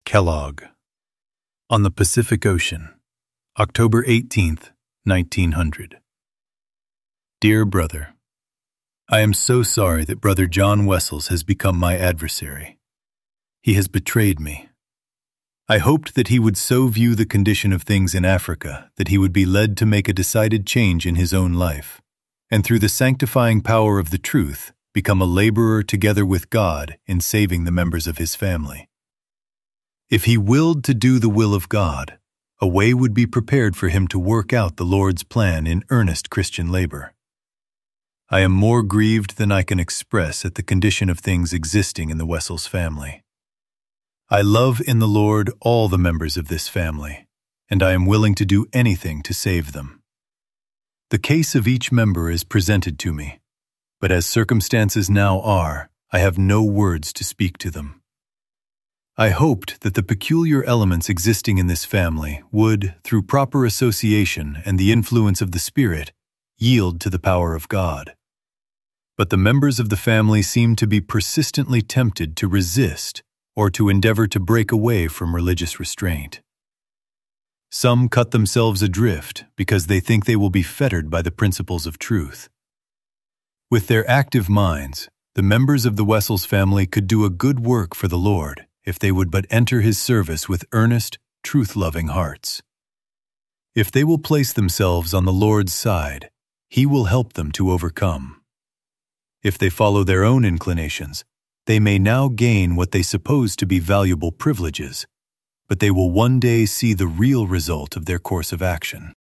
Kellogg. On the Pacific Ocean, October 18th, 1900. Dear Brother, I am so sorry that Brother John Wessels has become my adversary. He has betrayed me. I hoped that he would so view the condition of things in Africa that he would be led to make a decided change in his own life, and through the sanctifying power of the truth, become a laborer together with God in saving the members of his family. If he willed to do the will of God, a way would be prepared for him to work out the Lord's plan in earnest Christian labor. I am more grieved than I can express at the condition of things existing in the Wessels family. I love in the Lord all the members of this family, and I am willing to do anything to save them. The case of each member is presented to me, but as circumstances now are, I have no words to speak to them. I hoped that the peculiar elements existing in this family would, through proper association and the influence of the Spirit, yield to the power of God. But the members of the family seem to be persistently tempted to resist or to endeavor to break away from religious restraint. Some cut themselves adrift because they think they will be fettered by the principles of truth. With their active minds, the members of the Wessels family could do a good work for the Lord if they would but enter his service with earnest, truth-loving hearts. If they will place themselves on the Lord's side, he will help them to overcome. If they follow their own inclinations, they may now gain what they suppose to be valuable privileges, but they will one day see the real result of their course of action.